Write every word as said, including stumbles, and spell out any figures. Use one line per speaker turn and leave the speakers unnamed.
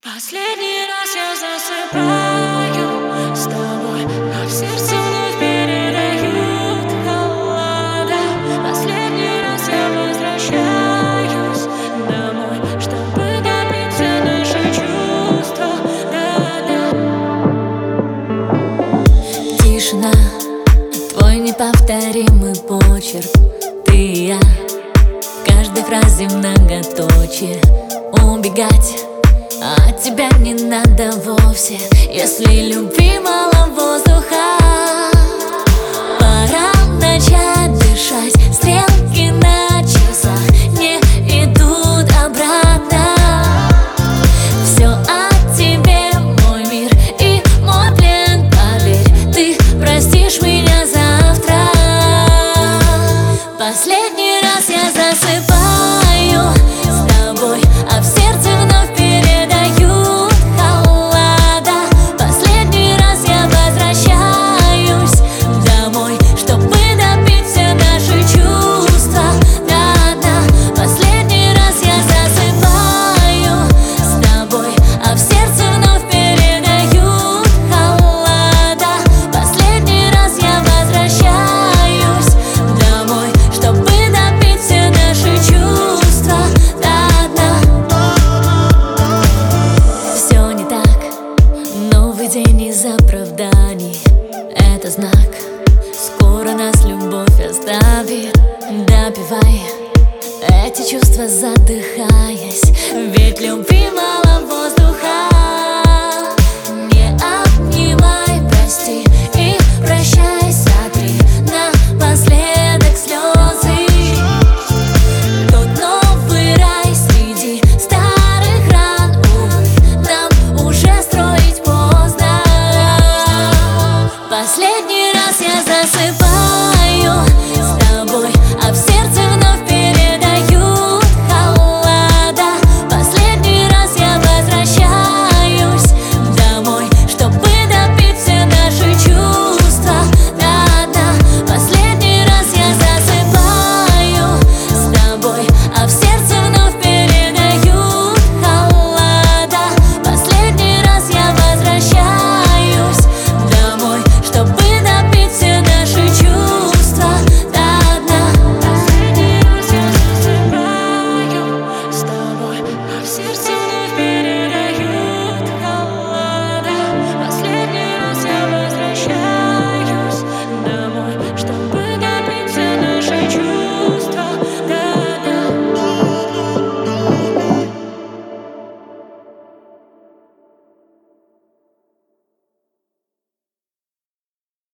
Последний раз я засыпаю с тобой, а в сердце вновь передают холода. Последний раз я возвращаюсь домой, чтобы добиться наши чувства. Да-да.
Тишина, твой неповторимый почерк. Ты и я, в каждой фразе многоточие. Убегать от тебя не надо вовсе, если любви мало воздуха. Пора начать дышать, стрелки на часах не идут обратно. Все о тебе, мой мир и мой плен, поверь, ты простишь меня завтра. Последний раз я засыпаю с тобой, а в сердце вновь передают холода. Последний раз я возвращаюсь домой, чтобы допить все наши чувства. Да-да. Последний раз я засыпаю с тобой, а в сердце вновь передают холода. Последний раз я возвращаюсь домой, чтобы допить все наши чувства. Да-да. Все не так, новый день из оправданий. Это знак.